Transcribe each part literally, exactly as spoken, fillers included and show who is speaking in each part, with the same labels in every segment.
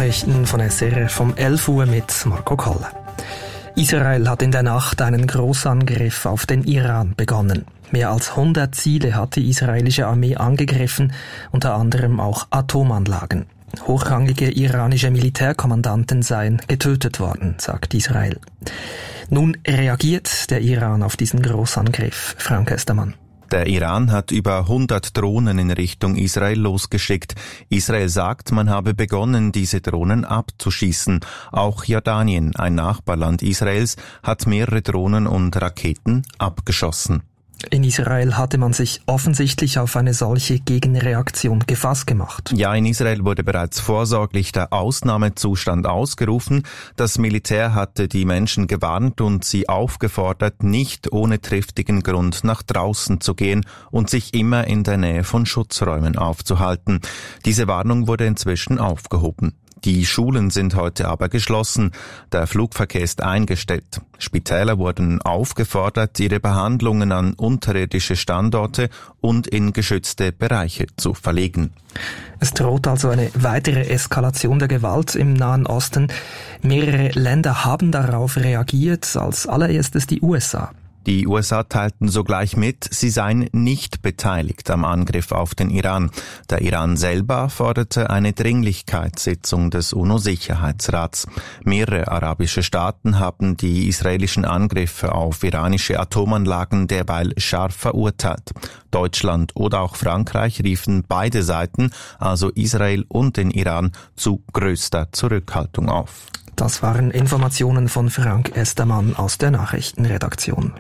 Speaker 1: Nachrichten von S R F um elf Uhr mit Marco Kolle. Israel hat in der Nacht einen Großangriff auf den Iran begonnen. Mehr als hundert Ziele hat die israelische Armee angegriffen, unter anderem auch Atomanlagen. Hochrangige iranische Militärkommandanten seien getötet worden, sagt Israel. Nun reagiert der Iran auf diesen Großangriff. Frank Estermann.
Speaker 2: Der Iran hat über hundert Drohnen in Richtung Israel losgeschickt. Israel sagt, man habe begonnen, diese Drohnen abzuschießen. Auch Jordanien, ein Nachbarland Israels, hat mehrere Drohnen und Raketen abgeschossen.
Speaker 1: In Israel hatte man sich offensichtlich auf eine solche Gegenreaktion gefasst gemacht.
Speaker 2: Ja, in Israel wurde bereits vorsorglich der Ausnahmezustand ausgerufen. Das Militär hatte die Menschen gewarnt und sie aufgefordert, nicht ohne triftigen Grund nach draußen zu gehen und sich immer in der Nähe von Schutzräumen aufzuhalten. Diese Warnung wurde inzwischen aufgehoben. Die Schulen sind heute aber geschlossen. Der Flugverkehr ist eingestellt. Spitäler wurden aufgefordert, ihre Behandlungen an unterirdische Standorte und in geschützte Bereiche zu verlegen.
Speaker 1: Es droht also eine weitere Eskalation der Gewalt im Nahen Osten. Mehrere Länder haben darauf reagiert, als allererstes die U S A.
Speaker 2: Die U S A teilten sogleich mit, sie seien nicht beteiligt am Angriff auf den Iran. Der Iran selber forderte eine Dringlichkeitssitzung des UNO-Sicherheitsrats. Mehrere arabische Staaten haben die israelischen Angriffe auf iranische Atomanlagen derweil scharf verurteilt. Deutschland oder auch Frankreich riefen beide Seiten, also Israel und den Iran, zu größter Zurückhaltung auf.
Speaker 1: Das waren Informationen von Frank Estermann aus der Nachrichtenredaktion.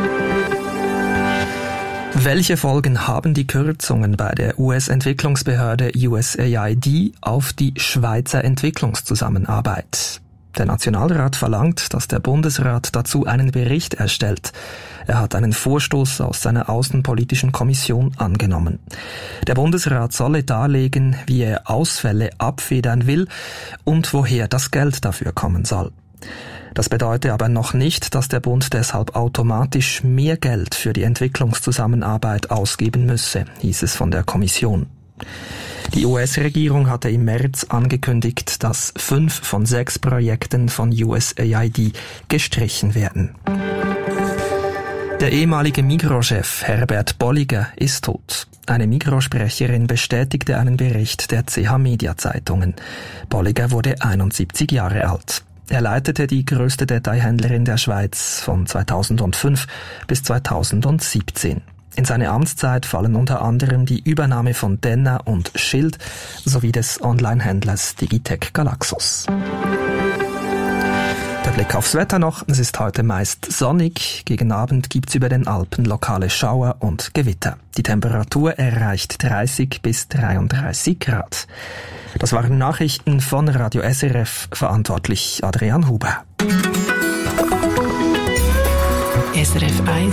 Speaker 1: Welche Folgen haben die Kürzungen bei der U S-Entwicklungsbehörde U S A I D auf die Schweizer Entwicklungszusammenarbeit? Der Nationalrat verlangt, dass der Bundesrat dazu einen Bericht erstellt. Er hat einen Vorstoß aus seiner Außenpolitischen Kommission angenommen. Der Bundesrat solle darlegen, wie er Ausfälle abfedern will und woher das Geld dafür kommen soll. Das bedeutet aber noch nicht, dass der Bund deshalb automatisch mehr Geld für die Entwicklungszusammenarbeit ausgeben müsse, hieß es von der Kommission. Die U S-Regierung hatte im März angekündigt, dass fünf von sechs Projekten von U S A I D gestrichen werden. Der ehemalige Migros-Chef Herbert Bolliger ist tot. Eine Migros-Sprecherin bestätigte einen Bericht der C H Media Zeitungen. Bolliger wurde einundsiebzig Jahre alt. Er leitete die größte Detailhändlerin der Schweiz von zweitausendfünf bis zweitausendsiebzehn. In seine Amtszeit fallen unter anderem die Übernahme von Denner und Schild sowie des Online-Händlers Digitec Galaxus. Der Blick aufs Wetter noch. Es ist heute meist sonnig. Gegen Abend gibt's über den Alpen lokale Schauer und Gewitter. Die Temperatur erreicht dreißig bis dreiunddreißig Grad. Das waren Nachrichten von Radio S R F, verantwortlich Adrian Huber.
Speaker 3: S R F eins.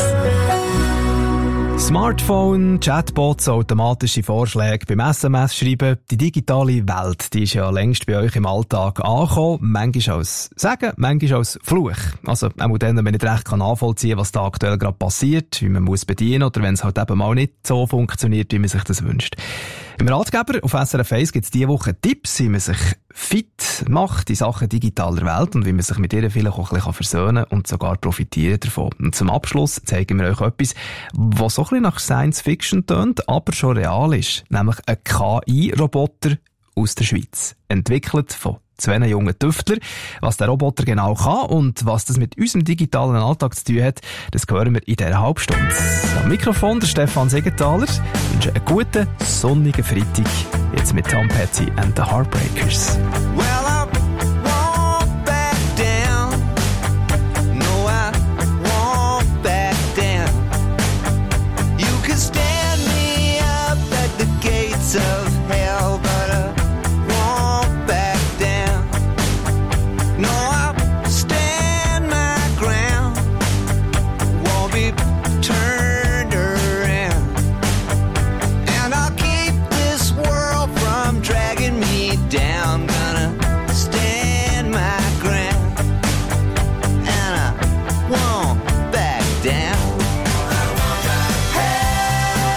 Speaker 3: Smartphone, Chatbots, automatische Vorschläge beim S M S-Schreiben. Die digitale Welt, die ist ja längst bei euch im Alltag angekommen. Manchmal als Segen, manchmal als Fluch. Also, auch dann, wenn man nicht recht nachvollziehen kann, was da aktuell gerade passiert, wie man muss bedienen oder wenn es halt eben mal nicht so funktioniert, wie man sich das wünscht. Im Ratgeber auf S R F eins gibt es diese Woche Tipps, wie man sich fit macht in Sachen digitaler Welt und wie man sich mit ihr vielleicht auch ein bisschen versöhnen und sogar profitieren davon. Und zum Abschluss zeigen wir euch etwas, was so ein bisschen nach Science Fiction tönt, aber schon real ist. Nämlich ein K I-Roboter aus der Schweiz. Entwickelt von zwei jungen Tüftler. Was der Roboter genau kann und was das mit unserem digitalen Alltag zu tun hat, das hören wir in dieser Halbstunde. Am Mikrofon der Stefan Segenthaler. Ich wünsche einen guten, sonnigen Freitag. Jetzt mit Tom Petty and the Heartbreakers.
Speaker 4: Well, I won't back down. No, I won't back down. You can stand me up at the gates of hell, but I won't back down. No, I'll stand my ground. Won't be turned around. And I'll keep this world from dragging me down. Gonna stand my ground. And I won't back down. Hey,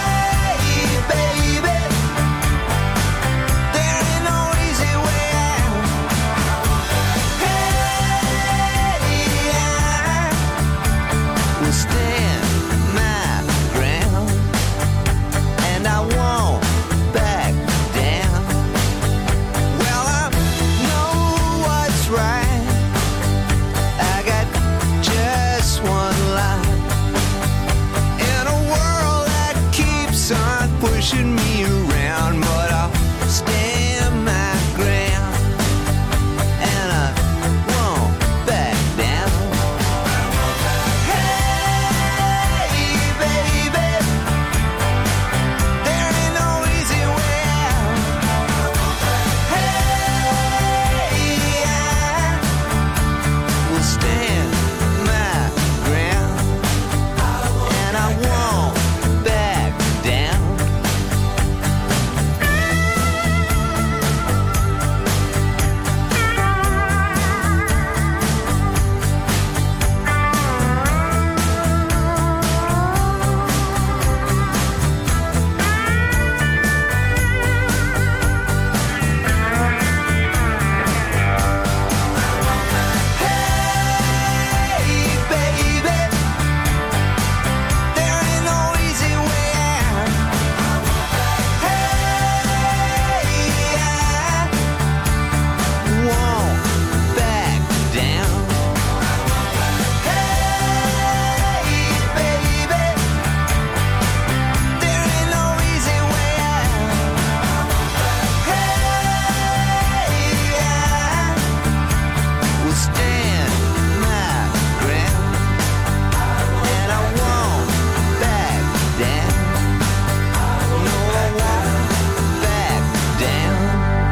Speaker 4: pushing me around, but I'll stand my ground, and I won't back down. Hey, baby, there ain't no easy way out. Hey, I will stand my ground, and I won't back down. Hey, baby, there ain't no easy way out. Hey, I won't back down. Hey, baby, there ain't no easy way out. Hey, I will stand my ground, and I won't back down. No, I won't back down.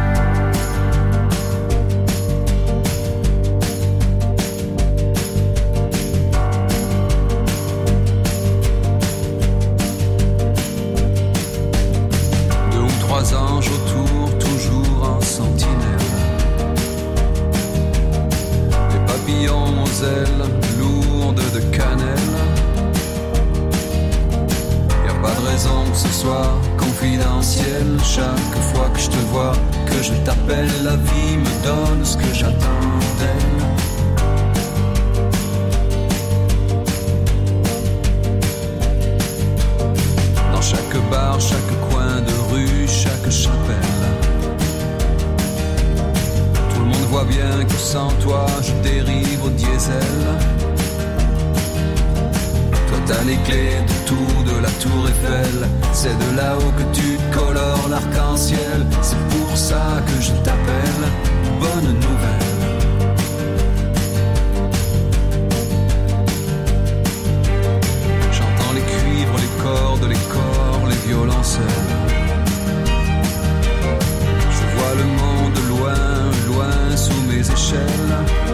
Speaker 5: Deux ou trois anges autour, toujours en sentinelle. Des papillons aux ailes lourdes de cannelle. Y a pas de raison que ce soit confidentiel. Chaque fois que je te vois, que je t'appelle, la vie me donne ce que j'attends d'elle. Dans chaque bar, chaque coin de rue, chaque chapelle, tout le monde voit bien que sans toi je dérive au diesel. Toi t'as les clés de tout, de la tour Eiffel. C'est de là-haut que tu colores l'arc-en-ciel. C'est pour ça que je t'appelle. Bonne nouvelle. J'entends les cuivres, les cordes, les corps, les violoncelles. Je vois le monde loin, loin sous mes échelles.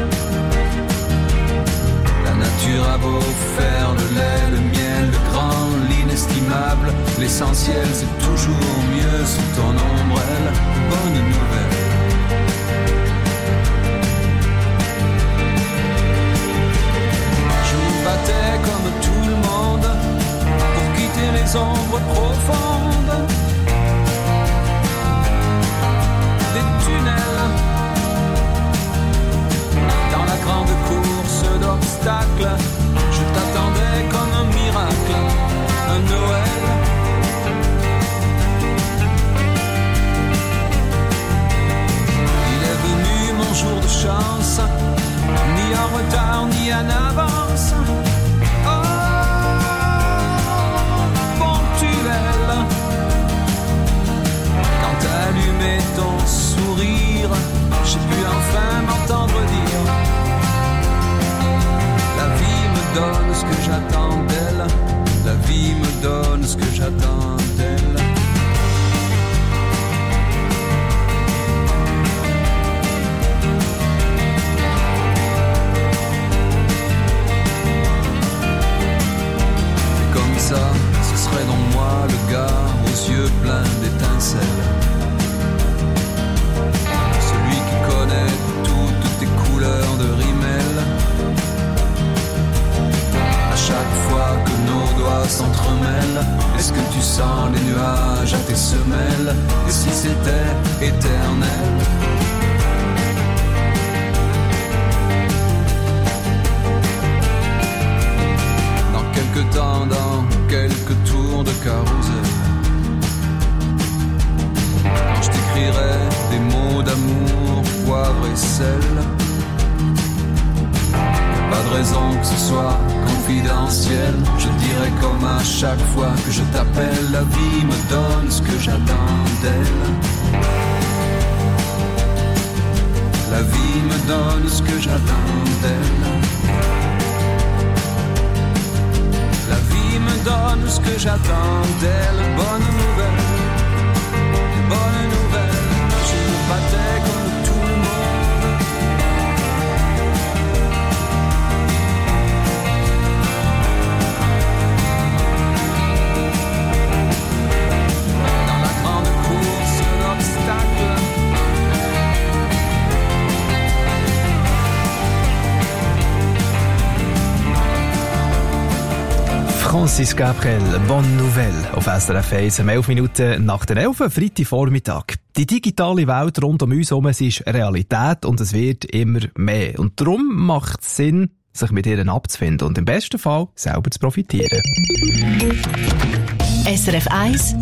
Speaker 5: La nature a beau faire le lait, le miel, le grand, l'inestimable. L'essentiel c'est toujours mieux sous ton ombrelle. Bonne nouvelle. Je me battais comme tout le monde pour quitter les ombres profondes des tunnels. Dans la grande course d'obstacles, je t'attendais comme un miracle, un Noël. Il est venu mon jour de chance, ni en retard ni en avance. Oh, ponctuel. Quand t'as allumé ton sourire, j'ai pu enfin m'entendre dire: la vie me donne ce que j'attends d'elle. La vie me donne ce que j'attends d'elle. Et comme ça, ce serait donc moi le gars aux yeux pleins d'étincelles. Celui qui connaît toutes tes couleurs de rimel. À chaque fois que nos doigts s'entremêlent, est-ce que tu sens les nuages à tes semelles? Et si c'était éternel? Dans quelques temps, dans quelques tours de carrousel, quand je t'écrirai des mots d'amour, poivre et sel, pas de raison que ce soit confidentiel. Je dirais comme à chaque fois que je t'appelle, la vie me donne ce que j'attends d'elle. La vie me donne ce que j'attends d'elle. La vie me donne ce que j'attends d'elle. Bonne nouvelle, bonne nouvelle. Je me battais comme tout le monde. Dans la grande course, l'obstacle.
Speaker 3: Francis Gabriel, Bonne Nouvelle auf S R F eins, um elf Minuten nach der elf, Freitagvormittag. Die digitale Welt rund um uns herum, sie ist Realität und es wird immer mehr. Und darum macht es Sinn, sich mit ihr abzufinden und im besten Fall selber zu profitieren.
Speaker 6: S R F eins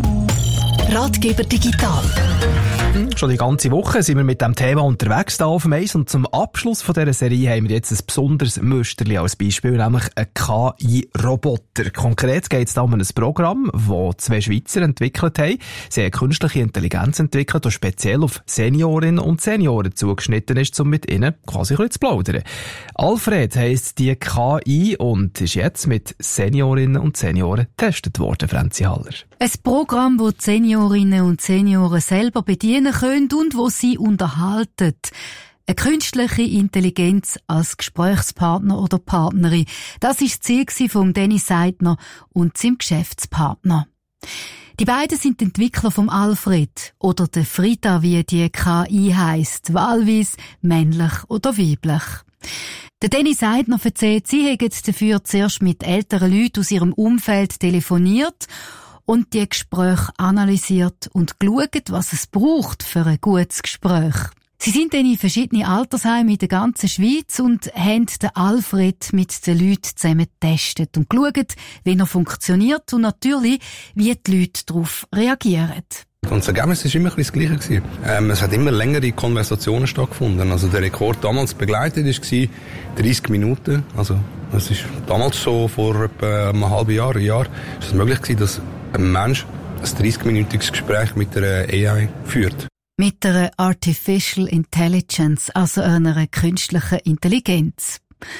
Speaker 6: Ratgeber digital.
Speaker 3: Schon die ganze Woche sind wir mit dem Thema unterwegs da auf dem Eis und zum Abschluss von dieser Serie haben wir jetzt ein besonderes Müsterli als Beispiel, nämlich ein K I-Roboter. Konkret geht es da um ein Programm, das zwei Schweizer entwickelt haben. Sie haben künstliche Intelligenz entwickelt, das speziell auf Seniorinnen und Senioren zugeschnitten ist, um mit ihnen quasi zu plaudern. Alfred heisst die K I und ist jetzt mit Seniorinnen und Senioren getestet worden, Franzi Haller.
Speaker 7: Ein Programm, das die Seniorinnen und Senioren selber bedienen können und wo sie unterhalten. Eine künstliche Intelligenz als Gesprächspartner oder Partnerin. Das war das Ziel von Dennis Seidner und seinem Geschäftspartner. Die beiden sind die Entwickler vom Alfred oder der Frida, wie die K I heisst, wahlweise männlich oder weiblich. Der Dennis Seidner erzählt, sie hätten dafür zuerst mit älteren Leuten aus ihrem Umfeld telefoniert und die Gespräche analysiert und geschaut, was es braucht für ein gutes Gespräch. Sie sind dann in verschiedenen Altersheimen in der ganzen Schweiz und haben den Alfred mit den Leuten zusammen getestet und geschaut, wie er funktioniert und natürlich, wie die Leute darauf reagieren.
Speaker 8: Und das Ergebnis war immer ein bisschen das Gleiche. Ähm, es hat immer längere Konversationen stattgefunden. Also der Rekord damals begleitet war dreissig Minuten. Also es ist damals so, vor etwa einem halben Jahr, ein Jahr, ist es möglich gewesen, dass ein Mensch ein dreißig-minütiges Gespräch mit einer A I führt.
Speaker 7: Mit einer Artificial Intelligence, also einer künstlichen Intelligenz.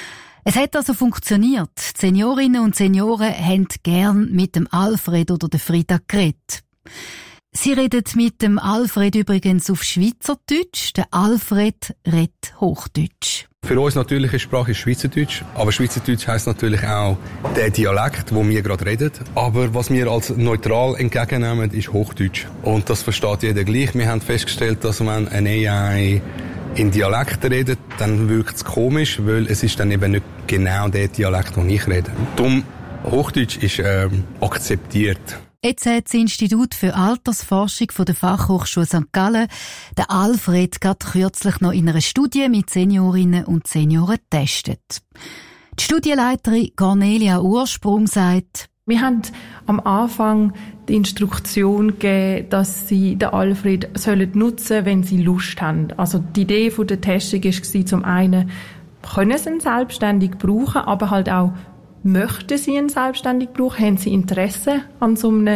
Speaker 7: Es hat also funktioniert. Die Seniorinnen und Senioren haben gern mit dem Alfred oder der Frida geredet. Sie redet mit dem Alfred übrigens auf Schweizerdeutsch, der Alfred redet Hochdeutsch.
Speaker 8: Für uns natürliche Sprache ist Schweizerdeutsch, aber Schweizerdeutsch heisst natürlich auch der Dialekt, wo wir gerade reden. Aber was wir als neutral entgegennehmen, ist Hochdeutsch. Und das versteht jeder gleich. Wir haben festgestellt, dass wenn eine A I in Dialekt redet, dann wirkt es komisch, weil es ist dann eben nicht genau der Dialekt, den ich rede. Darum, Hochdeutsch ist ähm, akzeptiert.
Speaker 7: Jetzt hat das Institut für Altersforschung von der Fachhochschule Sankt Gallen der Alfred gerade kürzlich noch in einer Studie mit Seniorinnen und Senioren getestet. Die Studienleiterin Cornelia Ursprung sagt:
Speaker 9: Wir haben am Anfang die Instruktion gegeben, dass sie den Alfred sollen nutzen, wenn sie Lust haben. Also die Idee von der Testung war zum einen, können sie ihn selbstständig brauchen, aber halt auch, möchten sie ihn selbstständig brauchen, haben sie Interesse an so einem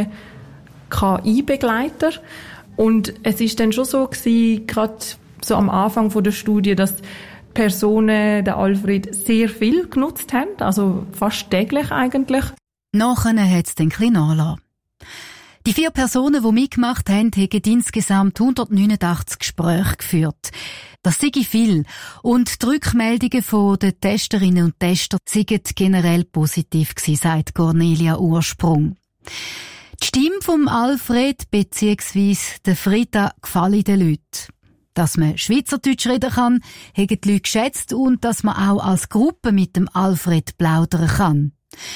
Speaker 9: K I-Begleiter. Und es ist dann schon so gewesen, gerade so am Anfang von der Studie, dass Personen den Alfred sehr viel genutzt haben, also fast täglich eigentlich.
Speaker 7: Nachher hat es dann ein bisschen nachgelassen. Die vier Personen, die mitgemacht haben, haben insgesamt hundertneunundachtzig Gespräche geführt. Das sei viel. Und die Rückmeldungen von den Testerinnen und Tester sind generell positiv gewesen, sagt Cornelia Ursprung. Die Stimme vom Alfred bzw. der Frida gefallen den Leuten. Dass man Schweizerdeutsch reden kann, haben die Leute geschätzt und dass man auch als Gruppe mit dem Alfred plaudern kann.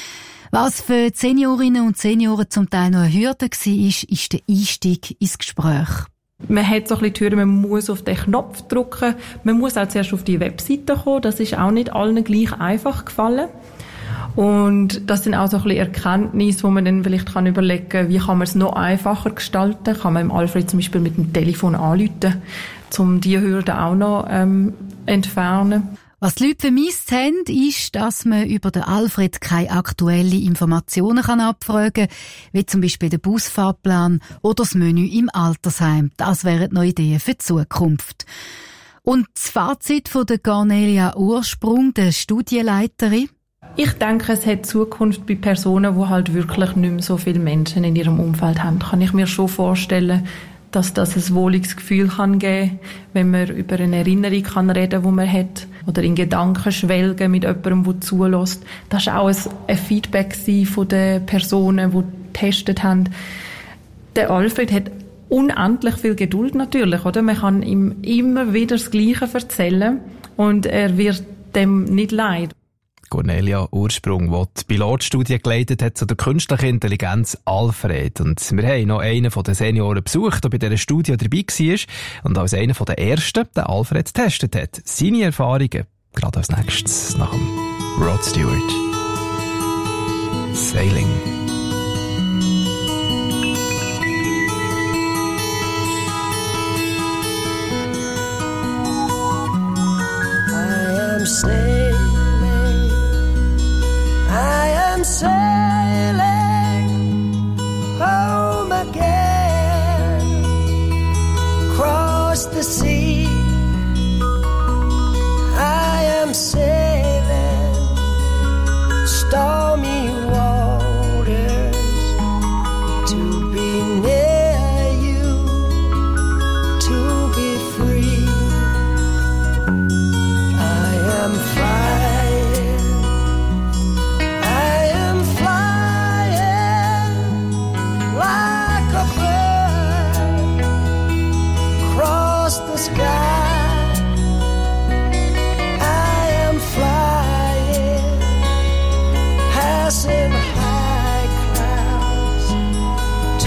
Speaker 7: Was für die Seniorinnen und Senioren zum Teil noch eine Hürde war, ist, ist der Einstieg ins Gespräch.
Speaker 9: Man hat so ein bisschen die Hürde, man muss auf den Knopf drücken, man muss auch zuerst auf die Webseite kommen, das ist auch nicht allen gleich einfach gefallen. Und das sind auch so ein bisschen Erkenntnisse, wo man dann vielleicht kann überlegen kann, wie kann man es noch einfacher gestalten. Kann man im Alfred zum Beispiel mit dem Telefon anrufen, um diese Hürde auch noch ähm, entfernen.
Speaker 7: Was die Leute vermisst haben, ist, dass man über den Alfred keine aktuellen Informationen kann abfragen kann, wie zum Beispiel den Busfahrplan oder das Menü im Altersheim. Das wären noch Ideen für die Zukunft. Und das Fazit von der Cornelia Ursprung, der Studienleiterin?
Speaker 9: Ich denke, es hat Zukunft bei Personen, die halt wirklich nicht mehr so viele Menschen in ihrem Umfeld haben. Kann ich mir schon vorstellen, dass das ein wohliges Gefühl kann geben, wenn man über eine Erinnerung kann reden, die man hat, oder in Gedanken schwelgen mit jemandem, der zulässt. Das war auch ein, ein Feedback von den Personen, die getestet haben. Der Alfred hat unendlich viel Geduld natürlich, oder? Man kann ihm immer wieder das Gleiche erzählen und er wird dem nicht leid.
Speaker 3: Cornelia Ursprung, die die Pilotstudie geleitet hat zu der künstlichen Intelligenz Alfred. Und wir haben noch einen von den Senioren besucht, der bei dieser Studie dabei war und als einer der ersten den Alfred getestet hat. Seine Erfahrungen gerade als nächstes nach dem Rod Stewart. Sailing.
Speaker 10: I am sailing, I am sailing home again, across the sea. I am sailing stormy waters to be near you, to be free. I am flying, I am flying like a bird across the sky. In high clouds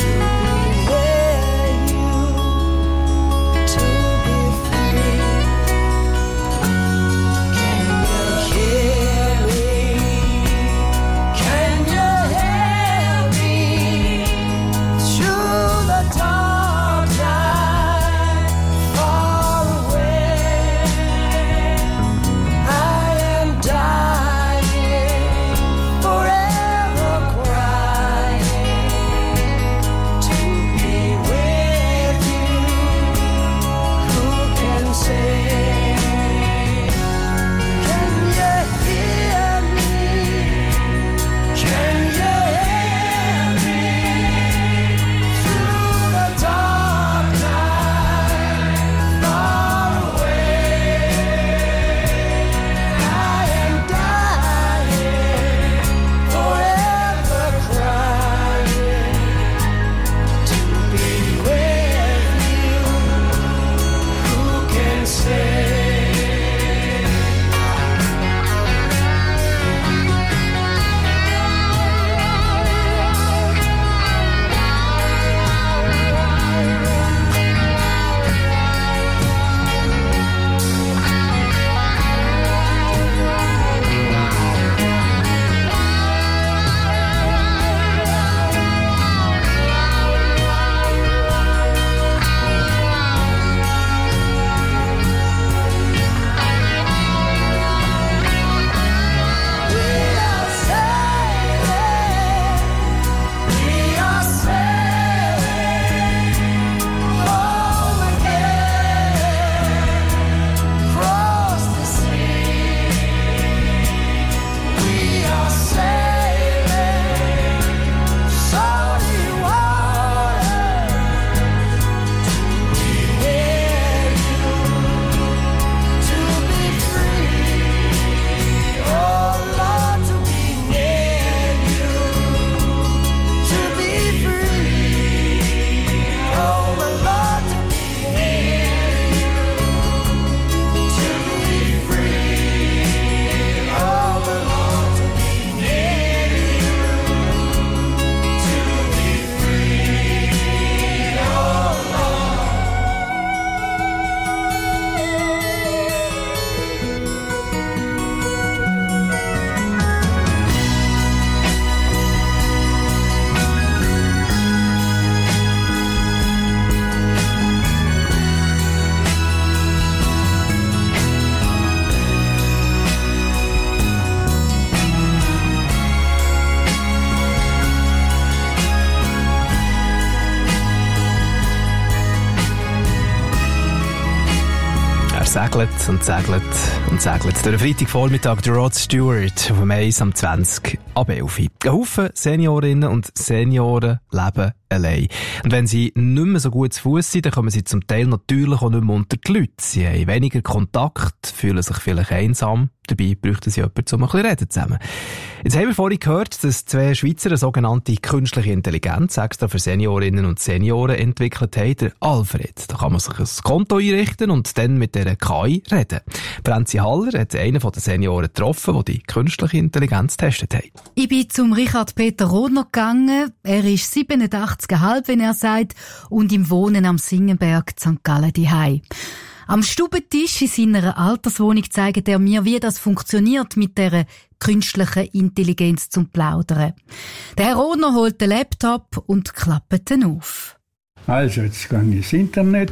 Speaker 3: segelt und segelt und segelt. Der Freitagvormittag der Rod Stewart auf dem eins am zwanzig ab elf. Ein Haufen Seniorinnen und Senioren leben allein. Und wenn sie nicht mehr so gut zu Fuss sind, dann kommen sie zum Teil natürlich auch nicht mehr unter die Leute. Sie haben weniger Kontakt, fühlen sich vielleicht einsam. Dabei bräuchten sie jemanden, um ein bisschen reden zusammen. Jetzt haben wir vorhin gehört, dass zwei Schweizer eine sogenannte künstliche Intelligenz extra für Seniorinnen und Senioren entwickelt haben, der Alfred. Da kann man sich ein Konto einrichten und dann mit dieser K I reden. Franzi Haller hat einen der Senioren getroffen, die die künstliche Intelligenz getestet haben.
Speaker 7: Ich bin zum Richard Peter Rohner gegangen. Er ist siebenundachtzig Komma fünf, wenn er sagt, und im Wohnen am Singenberg, Sankt Gallen daheim. Am Stubentisch in seiner Alterswohnung zeigt er mir, wie das funktioniert mit der künstlichen Intelligenz zum Plaudern. Der Herr Rohner holt den Laptop und klappt ihn auf.
Speaker 11: Also, jetzt gehe ich ins Internet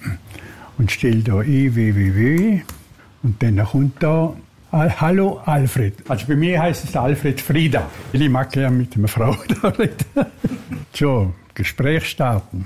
Speaker 11: und stelle da ein w w w und dann kommt da Hallo Alfred. Also bei mir heisst es Alfred Frieda. Ich mag gerne mit einer Frau da reden. So, Gespräch starten.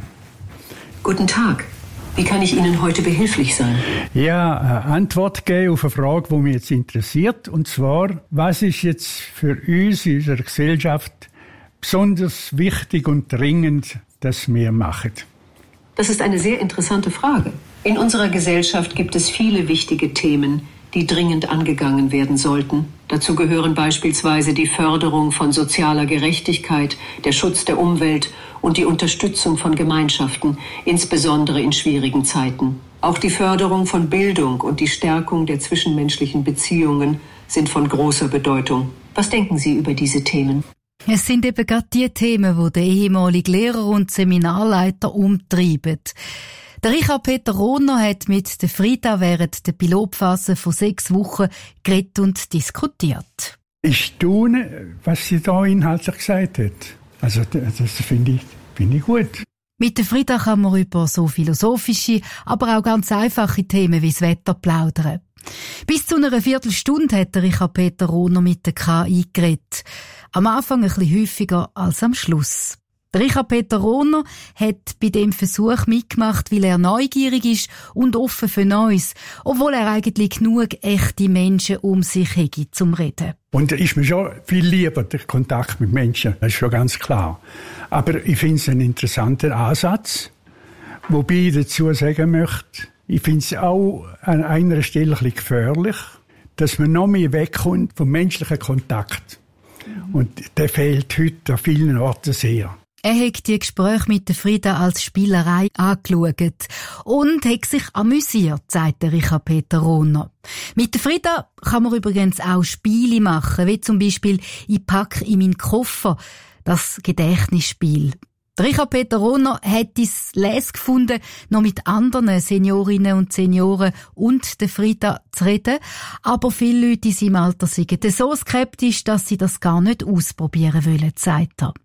Speaker 12: Guten Tag. Wie kann ich Ihnen heute behilflich sein?
Speaker 11: Ja, eine Antwort geben auf eine Frage, die mich jetzt interessiert. Und zwar, was ist jetzt für uns in unserer Gesellschaft besonders wichtig und dringend, dass wir machen?
Speaker 12: Das ist eine sehr interessante Frage. In unserer Gesellschaft gibt es viele wichtige Themen, die dringend angegangen werden sollten. Dazu gehören beispielsweise die Förderung von sozialer Gerechtigkeit, der Schutz der Umwelt und die Unterstützung von Gemeinschaften, insbesondere in schwierigen Zeiten. Auch die Förderung von Bildung und die Stärkung der zwischenmenschlichen Beziehungen sind von großer Bedeutung. Was denken Sie über diese Themen?
Speaker 7: Es sind eben gerade die Themen, die der ehemalige Lehrer und Seminarleiter umtreiben. Der Richard Peter Rohner hat mit der Frieda während der Pilotphase von sechs Wochen geredet und diskutiert.
Speaker 11: Ich staune, was sie da inhaltlich gesagt hat. Also das finde ich, finde ich gut.
Speaker 7: Mit der Frieda kann man über so philosophische, aber auch ganz einfache Themen wie das Wetter plaudern. Bis zu einer Viertelstunde hat der Richard Peter Rohner mit der K I geredet. Am Anfang ein bisschen häufiger als am Schluss. Der Richard Peter Rohner hat bei dem Versuch mitgemacht, weil er neugierig ist und offen für Neues, obwohl er eigentlich genug echte Menschen um sich hätte zum Reden.
Speaker 11: Und ist mir schon viel lieber, der Kontakt mit Menschen, das ist schon ganz klar. Aber ich finde es einen interessanten Ansatz, wobei ich dazu sagen möchte, ich finde es auch an einer Stelle ein bisschen gefährlich, dass man noch mehr wegkommt vom menschlichen Kontakt. Und der fehlt heute an vielen Orten sehr.
Speaker 7: Er hat die Gespräche mit der Frieda als Spielerei angeschaut und hat sich amüsiert, sagt der Richard Peter Rohner. Mit der Frieda kann man übrigens auch Spiele machen, wie zum Beispiel «Ich pack in meinen Koffer», das Gedächtnisspiel. Der Richard Peter Rohner hat es les gefunden, noch mit anderen Seniorinnen und Senioren und der Frieda zu reden, aber viele Leute in seinem Alter sind so skeptisch, dass sie das gar nicht ausprobieren wollen, sagt er.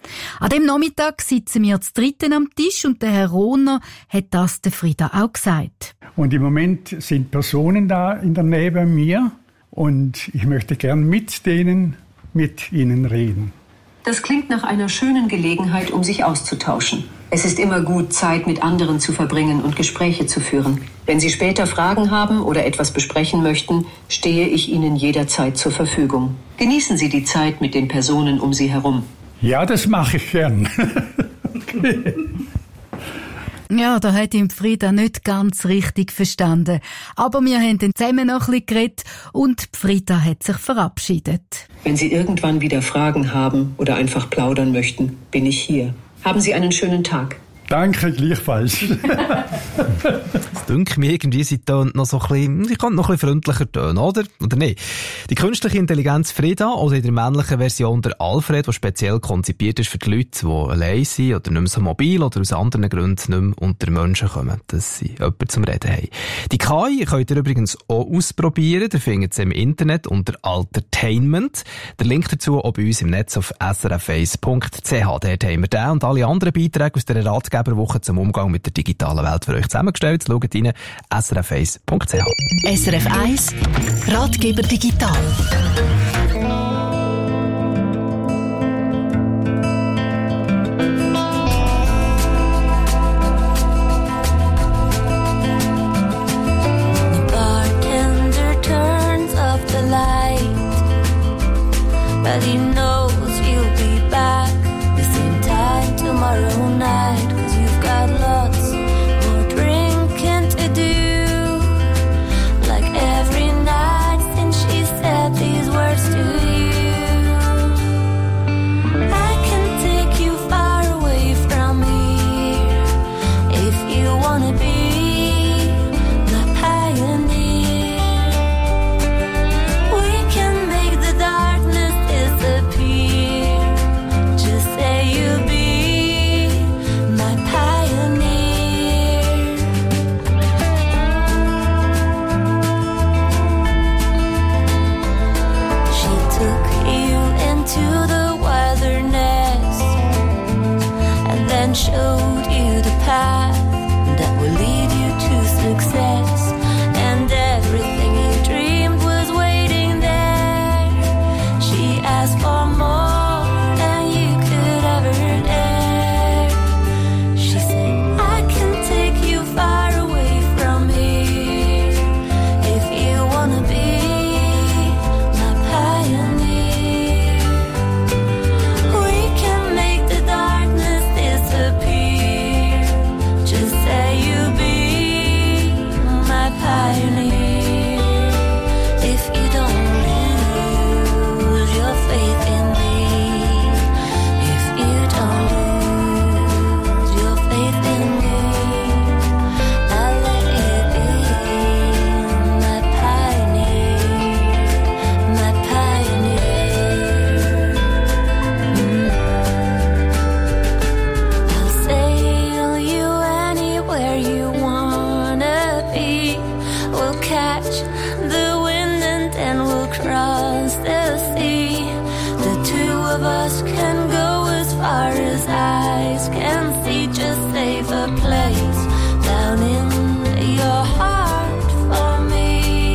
Speaker 7: An dem Nachmittag sitzen wir zu dritten am Tisch und der Herr Rohner hat das der Frieda auch gesagt.
Speaker 11: Und im Moment sind Personen da in der Nähe bei mir und ich möchte gern mit denen, mit ihnen reden.
Speaker 12: Das klingt nach einer schönen Gelegenheit, um sich auszutauschen. Es ist immer gut, Zeit mit anderen zu verbringen und Gespräche zu führen. Wenn Sie später Fragen haben oder etwas besprechen möchten, stehe ich Ihnen jederzeit zur Verfügung. Genießen Sie die Zeit mit den Personen um Sie herum.
Speaker 11: Ja, das mache ich gern. Okay.
Speaker 7: Ja, da hat ihm Frieda nicht ganz richtig verstanden. Aber wir haben dann zusammen noch ein bisschen geredet und Frieda hat sich verabschiedet.
Speaker 12: Wenn Sie irgendwann wieder Fragen haben oder einfach plaudern möchten, bin ich hier. Haben Sie einen schönen Tag.
Speaker 11: Danke, gleichfalls.
Speaker 3: Es dünkt mir irgendwie, sie tönt noch so ein bisschen, sie kann noch ein bisschen freundlicher tönen, oder? Oder nicht? Die künstliche Intelligenz Frieda, oder in der männlichen Version der Alfred, die speziell konzipiert ist für die Leute, die allein sind oder nicht mehr so mobil oder aus anderen Gründen nicht mehr unter Menschen kommen, dass sie jemanden zum Reden haben. Die K I könnt ihr übrigens auch ausprobieren, ihr findet sie im Internet unter Altertainment. Der Link dazu auch bei uns im Netz auf s r f eins punkt c h. Dort haben wir den und alle anderen Beiträge aus der Ratgeber Woche zum Umgang mit der digitalen Welt für euch zusammengestellt. Schaut rein, s r f eins punkt c h.
Speaker 6: S R F eins Ratgeber digital.
Speaker 13: and showed you the path that will lead you to success. And everything you dreamed was waiting there. She asked for more than you could ever dare. She said, I can take you far away from here if you wanna be my pioneer. We can make the darkness disappear. Just say you'll be my pioneer. If you don't lose your faith in me, if you don't lose your faith in me, I'll let you be my pioneer, my pioneer. Mm. I'll sail you anywhere you wanna be. We'll catch the wind and then we'll cross the sea. The two of us can go as far as eyes can see. Just save a place down in your heart for me.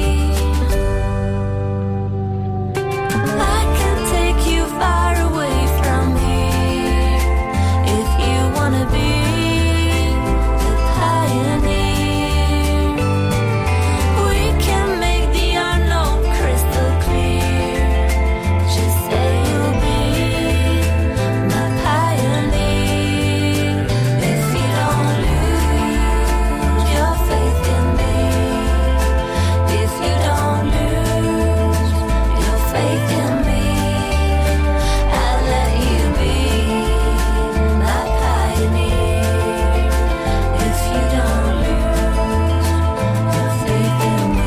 Speaker 13: I can take you far away from here if you wanna be the pioneer. We can make the unknown crystal clear. Just say you'll be my pioneer. If you don't lose your faith in me, if you don't lose your faith in me, I'll let you be my pioneer. If you don't lose your faith in me.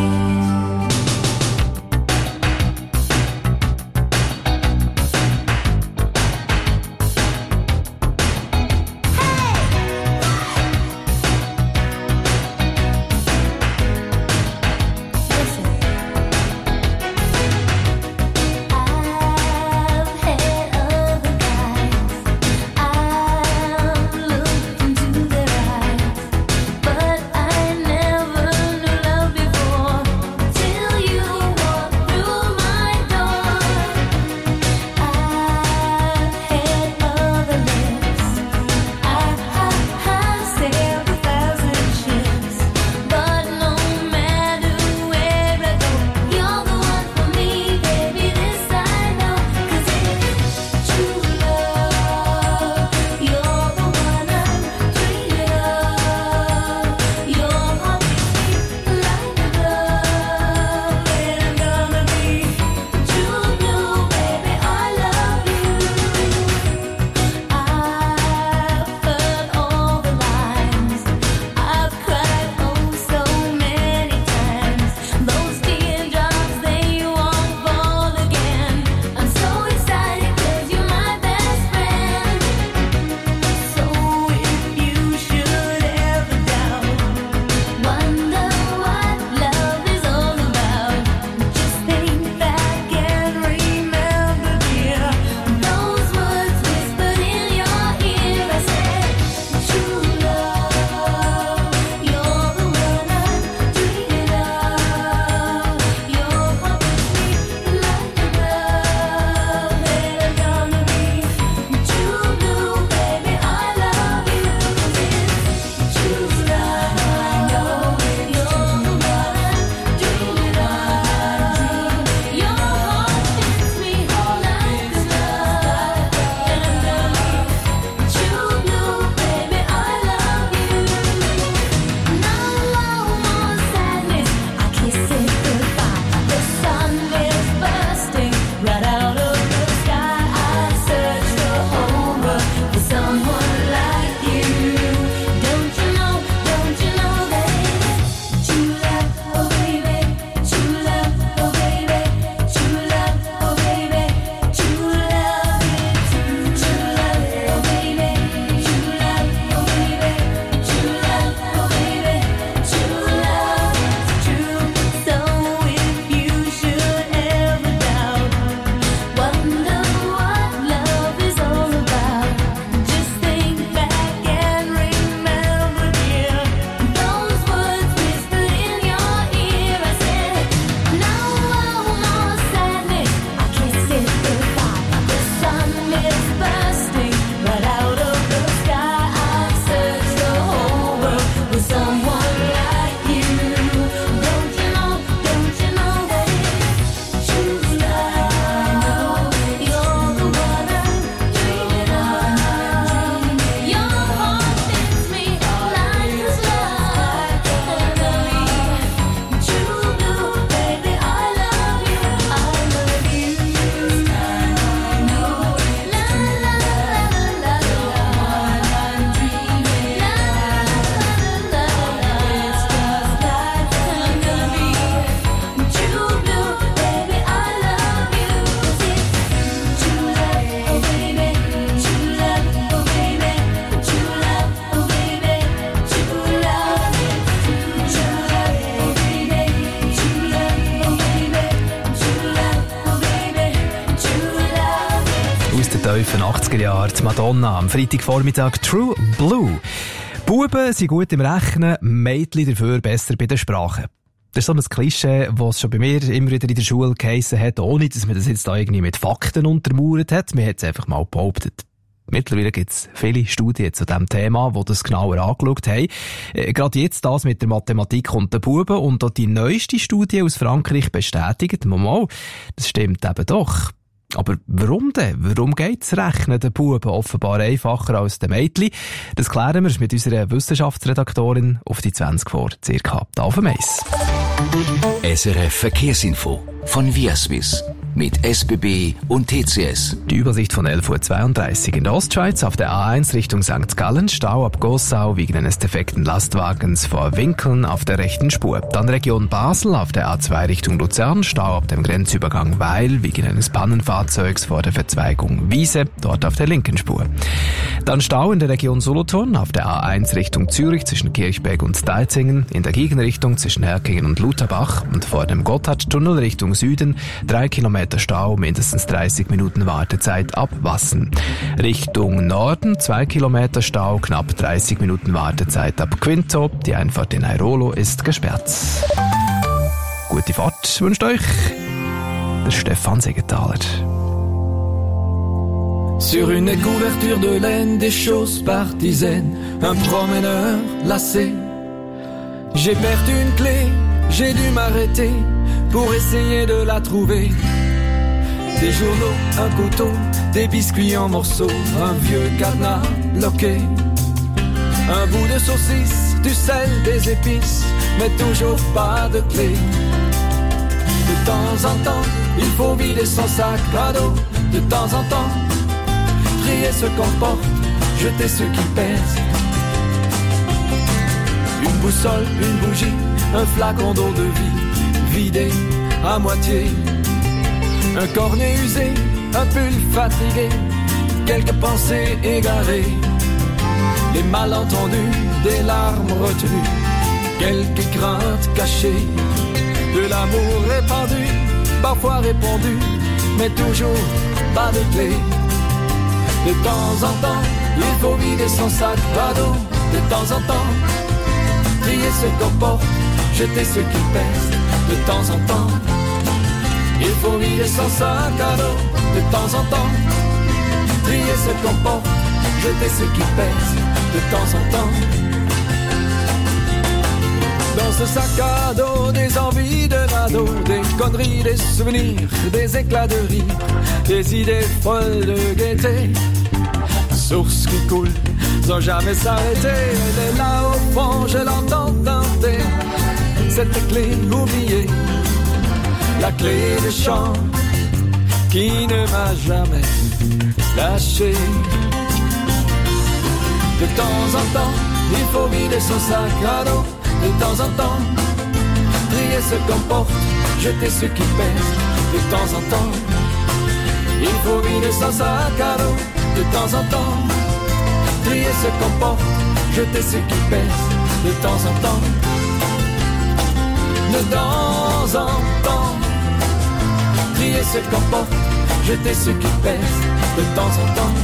Speaker 13: I've had other guys. I've looked into their eyes, but I never knew love before till you walked through my door. I've had other lips. I've sailed a thousand ships, but no matter where I go, you're the one for me, baby. This I know, 'cause it's true love. You're the one I'm dreaming of. Your heart beats me like a glove, and I'm gonna be true blue, baby. I love you. I've heard all the lines. I've cried oh so many times. Those teardrops, they won't fall again. I'm so excited 'cause you're my best friend. So if you should ever doubt, wonder what love is all about, just think back and remember, dear, those words whispered in your ear. I said, true love, you're the one I'm dreaming of. Your heart beats me like a glove, and I'm gonna be true blue, baby. I love you, 'cause it's true love. I know you're the one I'm dreaming of. Your heart beats me like a glove, and I'm gonna be true blue, baby. I love you. No more sadness. I kiss it goodbye. The sun is bursting right out of the sky. I search the whole world for someone like you. Don't you know? Don't you know, baby? True love, oh baby. True love, oh baby. True love, oh baby. True love is true. True love, oh baby. True love, oh baby. True love, oh baby. True love is true. So if you should ever doubt, wonder what love is all about, just think
Speaker 3: von achtziger Jahren, die Madonna, am Freitagvormittag True Blue. Buben sind gut im Rechnen, Mädchen dafür besser bei den Sprachen. Das ist so ein Klischee, das schon bei mir immer wieder in der Schule geheissen hat, ohne dass man das jetzt da irgendwie mit Fakten untermauert hat. Man hat es einfach mal behauptet. Mittlerweile gibt es viele Studien zu diesem Thema, die das genauer angeschaut haben. Äh, gerade jetzt das mit der Mathematik und den Buben und auch die neueste Studie aus Frankreich bestätigt, mal, das stimmt eben doch. Aber warum denn? Warum geht's Rechnen den Buben offenbar einfacher als den Mädchen? Das klären wir mit unserer Wissenschaftsredaktorin auf die zwanzig vor, circa auf dem Eis.
Speaker 14: S R F Verkehrsinfo von Viaswiss mit S B B und T C S.
Speaker 3: Die Übersicht von elf Uhr zweiunddreißig in der Ostschweiz auf der A eins Richtung Sankt Gallen, Stau ab Gossau wegen eines defekten Lastwagens vor Winkeln auf der rechten Spur. Dann Region Basel auf der A zwei Richtung Luzern, Stau ab dem Grenzübergang Weil wegen eines Pannenfahrzeugs vor der Verzweigung Wiese, dort auf der linken Spur. Dann Stau in der Region Solothurn auf der A eins Richtung Zürich zwischen Kirchberg und Deizingen, in der Gegenrichtung zwischen Herkingen und Lutherbach und vor dem Gotthardtunnel Richtung Süden drei Kilometer Stau, mindestens dreißig Minuten Wartezeit ab Wassen. Richtung Norden zwei Kilometer Stau, knapp dreißig Minuten Wartezeit ab Quinto. Die Einfahrt in Airolo ist gesperrt. Gute Fahrt wünscht euch der Stefan Segenthaler.
Speaker 5: Sur une couverture de laine, des choses partisènes, un promeneur lassé. J'ai perdu une clé, j'ai dû m'arrêter pour essayer de la trouver. Des journaux, un couteau, des biscuits en morceaux, un vieux cadenas bloqué. Un bout de saucisse, du sel, des épices, mais toujours pas de clé. De temps en temps, il faut vider son sac à dos. De temps en temps, trier ce qu'on porte, jeter ce qui pèse. Une boussole, une bougie, un flacon d'eau de vie, vidé à moitié. Un cornet usé, un pull fatigué, quelques pensées égarées. Les malentendus, des larmes retenues, quelques craintes cachées. De l'amour répandu, parfois répondu, mais toujours pas de clé. De temps en temps, il faut vider son sac à dos. De temps en temps, trier ce qu'on porte, jeter ce qui pèse. De temps en temps, il faut vider son sac à dos. De temps en temps, trier ce qu'on porte, jeter ce qui pèse. De temps en temps, dans ce sac à dos, des envies de radeau, des conneries, des souvenirs, des éclats de rire, des idées folles de gaieté. Source qui coule sans jamais s'arrêter. Elle est là au fond, je l'entends tenter. Cette clé oubliée, la clé de chant qui ne m'a jamais lâché. De temps en temps, il faut vider son sac à dos. De temps en temps, trier ce qu'on porte, jeter ce qui pèse. De temps en temps, il faut vider son sac à dos. De temps en temps, trier ce qu'on porte, jeter ce qui pèse. De temps en temps, de temps en temps, trier ce qu'on porte, jeter ce qui pèse. De temps en temps.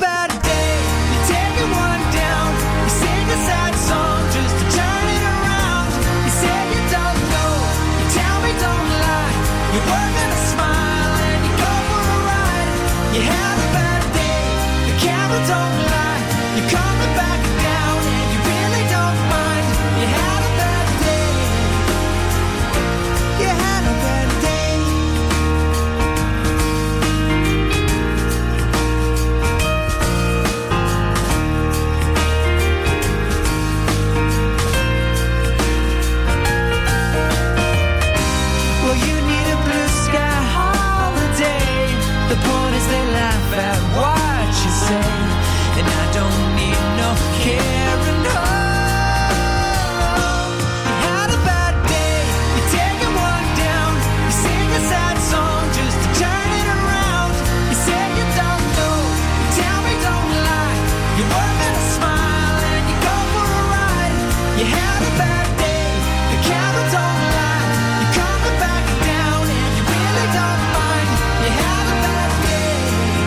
Speaker 10: bad day, you're taking one down. You sing a sad song just to turn it around. You say you don't know, you tell me don't lie. You work at a smile and you go for a ride. You had a bad day, the camera don't lie. You're coming back down and you really don't mind. You had a bad day. You had a bad day. Well, you need a blue sky holiday. The point is they laugh at what you say, and I don't need no care and home. You had a bad day, you're taking one down. You sing a sad song just to turn it around. You say you don't know, you tell me don't lie. You work at a smile and you go for a ride. You had a bad day, the camera don't lie. You're coming back down and you really don't mind. You had a bad day.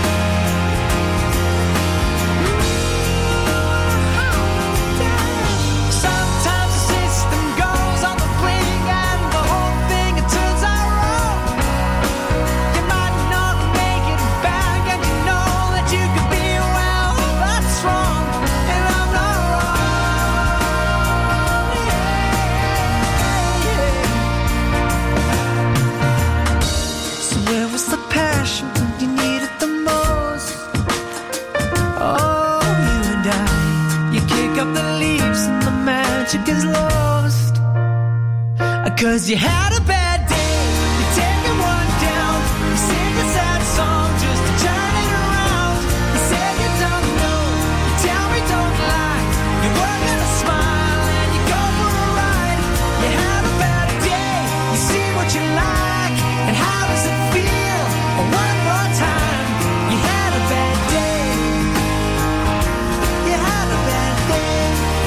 Speaker 10: Sometimes the system goes on the blink and the whole thing it turns out wrong. You might not make it back and you know that you could be well, that's wrong, and I'm not wrong. Yeah, yeah. So where was the passion when you needed the most? Oh, you and I, you kick up the leaves and the magic is lost. Cause you had a bad day, you're taking one down. You sing a sad song just to turn it around. You say you don't know, you tell me don't lie. You work at a smile and you go for a ride. You had a bad day, you see what you like, and how does it feel? One more time, you had a bad day. You had a bad day.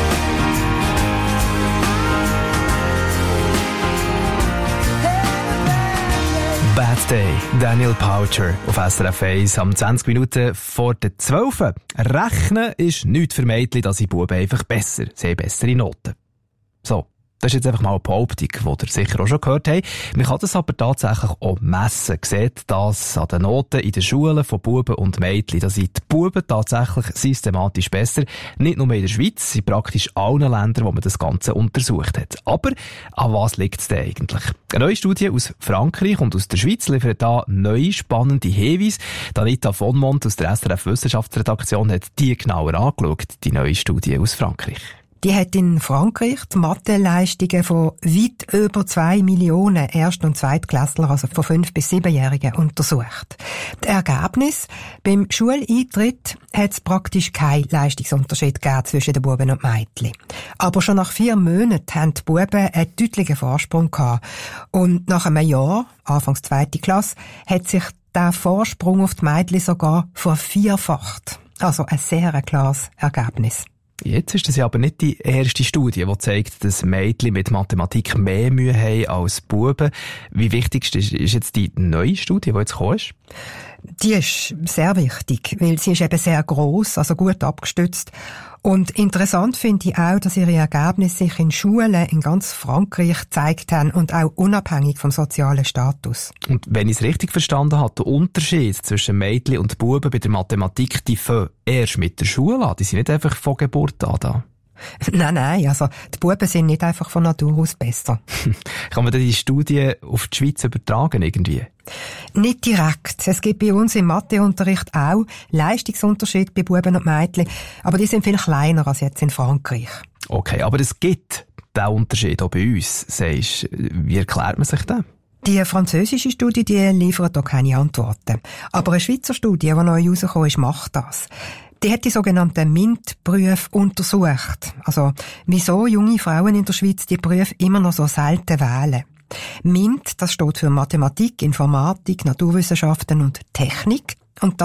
Speaker 3: Bad Day, Daniel Poucher auf S R F eins am zwanzig Minuten vor der zwölf. Rechnen ist nichts für Mädchen, dass sie Buben einfach besser, sie haben bessere Noten. So. Das ist jetzt einfach mal eine Behauptung, die ihr sicher auch schon gehört habt. Man kann das aber tatsächlich auch messen. Seht das an den Noten in den Schulen von Buben und Mädchen. Da sind die Buben tatsächlich systematisch besser. Nicht nur in der Schweiz, in praktisch allen Ländern, wo man das Ganze untersucht hat. Aber an was liegt es denn eigentlich? Eine neue Studie aus Frankreich und aus der Schweiz liefert da neue spannende Hinweise. Anita von Mont aus der S R F Wissenschaftsredaktion hat die genauer angeschaut, die neue Studie aus Frankreich.
Speaker 15: Die hat in Frankreich die Mathe-Leistungen von weit über zwei Millionen Erst- und Zweitklässler, also von fünf- bis siebenjährigen, untersucht. Das Ergebnis: Beim Schuleintritt hat es praktisch keinen Leistungsunterschied gegeben zwischen den Buben und Mädchen. Aber schon nach vier Monaten haben die Buben einen deutlichen Vorsprung gehabt. Und nach einem Jahr, anfangs zweite Klasse, hat sich der Vorsprung auf die Mädchen sogar vervierfacht. Also ein sehr klares Ergebnis.
Speaker 3: Jetzt ist das ja aber nicht die erste Studie, die zeigt, dass Mädchen mit Mathematik mehr Mühe haben als Buben. Wie wichtig ist, ist jetzt die neue Studie, die jetzt gekommen ist?
Speaker 15: Die ist sehr wichtig, weil sie ist eben sehr gross, also gut abgestützt. Und interessant finde ich auch, dass ihre Ergebnisse sich in Schulen in ganz Frankreich gezeigt haben und auch unabhängig vom sozialen Status.
Speaker 3: Und wenn ich es richtig verstanden habe, der Unterschied zwischen Mädchen und Buben bei der Mathematik, die fangen erst mit der Schule an, die sind nicht einfach von Geburt an da.
Speaker 15: Nein, nein, also die Buben sind nicht einfach von Natur aus besser.
Speaker 3: Kann man denn die Studie auf die Schweiz übertragen irgendwie?
Speaker 15: Nicht direkt. Es gibt bei uns im Matheunterricht auch Leistungsunterschiede bei Buben und Mädchen, aber die sind viel kleiner als jetzt in Frankreich.
Speaker 3: Okay, aber es gibt diesen Unterschied auch bei uns, sagst. Wie erklärt man sich das?
Speaker 15: Die französische Studie, die liefert auch keine Antworten. Aber eine Schweizer Studie, die neu rausgekommen ist, macht das. Die hat die sogenannten MINT-Berufe untersucht. Also, wieso junge Frauen in der Schweiz die Berufe immer noch so selten wählen. MINT, das steht für Mathematik, Informatik, Naturwissenschaften und Technik. Und das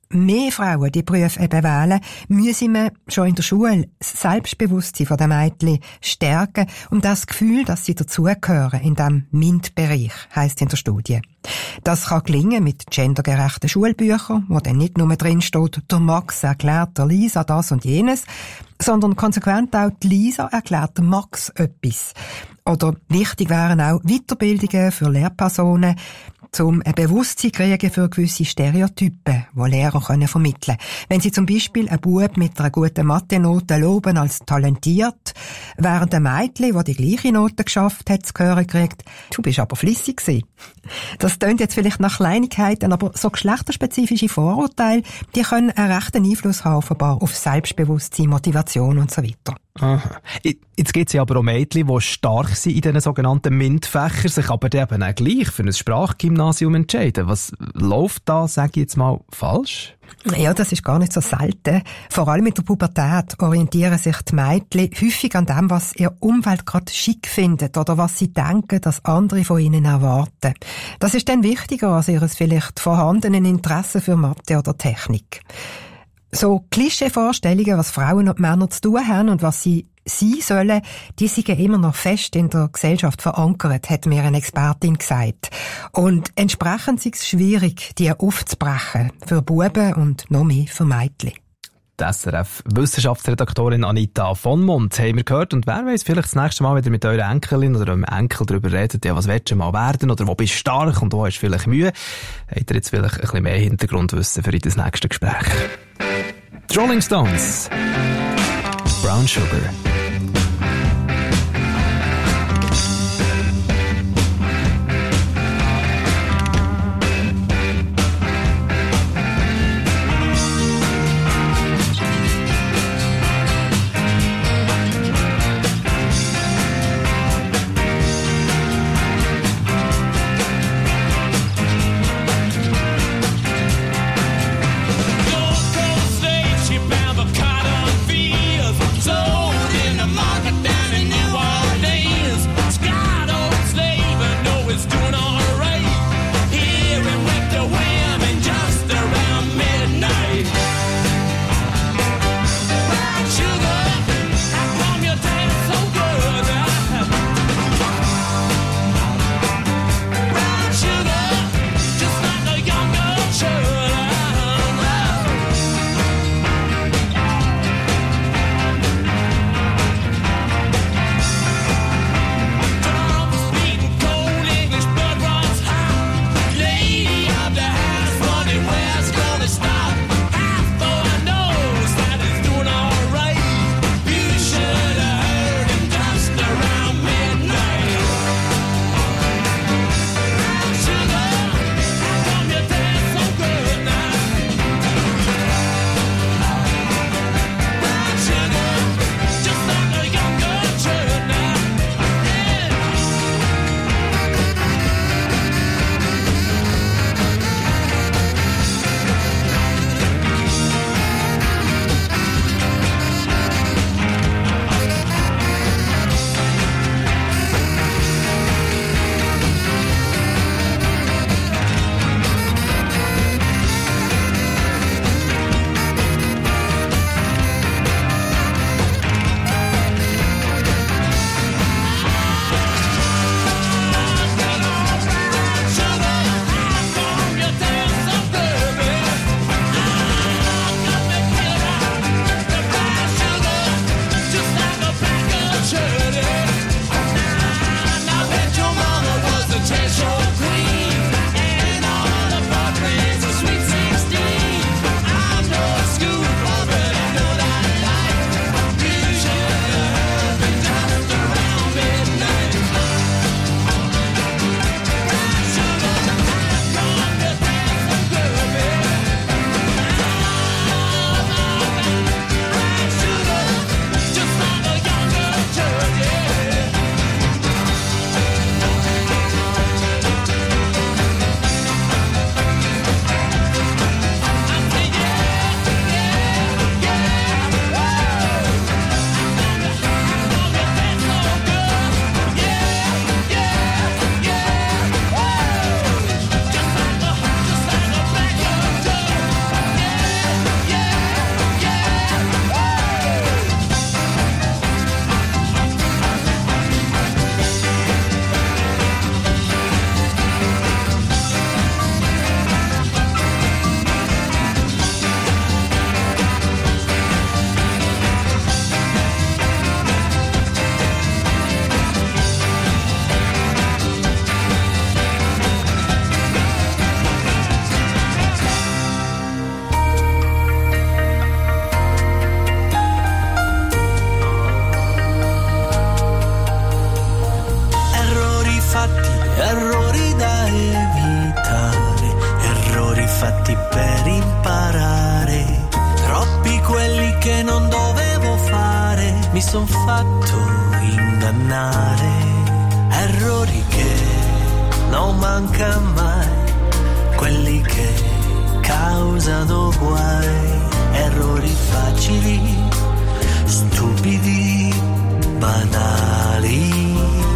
Speaker 15: mehr Frauen die Berufe eben wählen, müsse man schon in der Schule das Selbstbewusstsein der Mädchen stärken und das Gefühl, dass sie dazugehören in diesem M I N T-Bereich, heisst in der Studie. Das kann gelingen mit gendergerechten Schulbüchern, wo dann nicht nur drin steht, der Max erklärt der Lisa das und jenes, sondern konsequent auch die Lisa erklärt der Max etwas. Oder wichtig wären auch Weiterbildungen für Lehrpersonen, um ein Bewusstsein zu kriegen für gewisse Stereotypen, die Lehrer können vermitteln können. Wenn sie zum Beispiel einen Bub mit einer guten Mathe-Note loben als talentiert, während ein Mädchen, das die gleiche Note geschafft hat, zu hören kriegt, du bist aber flissig gewesen. Das tönt jetzt vielleicht nach Kleinigkeiten, aber so geschlechterspezifische Vorurteile, die können einen rechten Einfluss haben offenbar auf Selbstbewusstsein, Motivation und so weiter.
Speaker 3: Aha. Jetzt gibt es ja aber auch Mädchen, die stark sind in diesen sogenannten M I N T-Fächern, sich aber eben auch gleich für ein Sprachgymnasium entscheiden. Was läuft da, sage ich jetzt mal, falsch?
Speaker 15: Ja, das ist gar nicht so selten. Vor allem mit der Pubertät orientieren sich die Mädchen häufig an dem, was ihr Umfeld gerade schick findet oder was sie denken, dass andere von ihnen erwarten. Das ist dann wichtiger als ihr vielleicht vorhandenen Interesse für Mathe oder Technik. So Klischeevorstellungen, was Frauen und Männer zu tun haben und was sie sein sollen, die sind immer noch fest in der Gesellschaft verankert, hat mir eine Expertin gesagt. Und entsprechend ist es schwierig, die aufzubrechen, für Buben und noch mehr für Mädchen.
Speaker 3: Die S R F-Wissenschaftsredaktorin Anita von Mont haben wir gehört. Und wer weiss, vielleicht das nächste Mal wieder mit eurer Enkelin oder eurem Enkel darüber redet, ja, was willst du mal werden oder wo bist du stark und wo hast du vielleicht Mühe, habt ihr jetzt vielleicht ein bisschen mehr Hintergrundwissen für das nächste Gespräch. Die Rolling Stones. Brown Sugar.
Speaker 10: She found the cotton fields, sold in che non dovevo fare, mi son fatto ingannare. Errori che non manca mai, quelli che causano guai. Errori facili, stupidi, banali.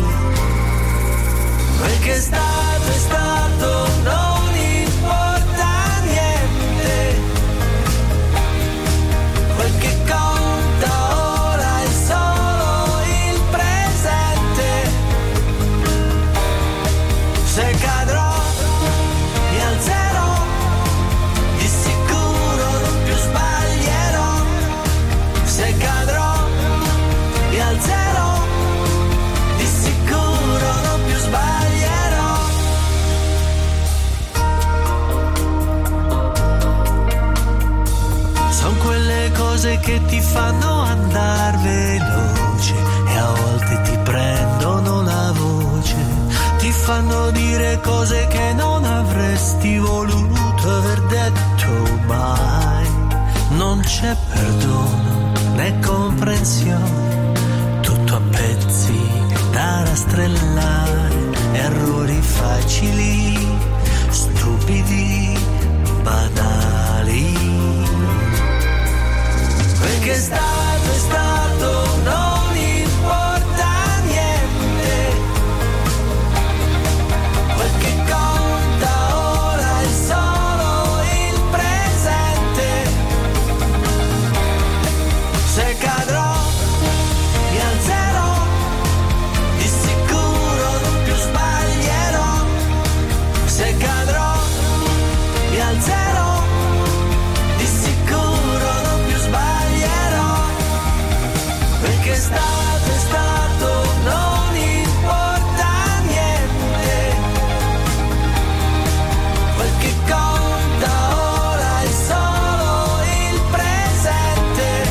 Speaker 10: Quel che è stato è stato, non importa niente. Quel che conta ora è solo il presente. Se cadrò mi alzerò, di sicuro non più sbaglierò. Se cadrò mi alzerò, di sicuro non più sbaglierò. Son quelle cose che ti fanno andar veloce e a volte ti prendono la voce, ti fanno dire cose che non avresti voluto aver detto mai. Non c'è perdono né comprensione, tutto a pezzi da rastrellare. Errori facili, stupidi, banali. Quel che è stato è stato, non importa niente. Quel che conta ora è solo il presente. Se cadrò mi alzerò, di sicuro non più sbaglierò. Se cadrò mi alzerò, di sicuro non più sbaglierò. Perché è stato è stato, non importa niente. Quel che conta ora è solo il presente.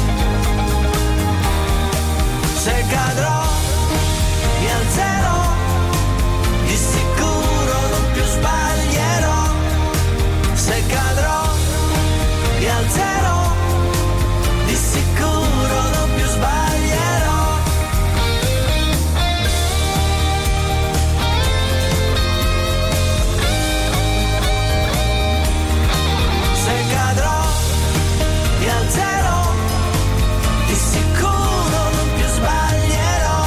Speaker 10: Se cadrò mi alzerò, di sicuro non più sbaglierò. Se cadrò mi alzerò, di sicuro non più sbaglierò. Se cadrò mi alzerò, di sicuro non più sbaglierò.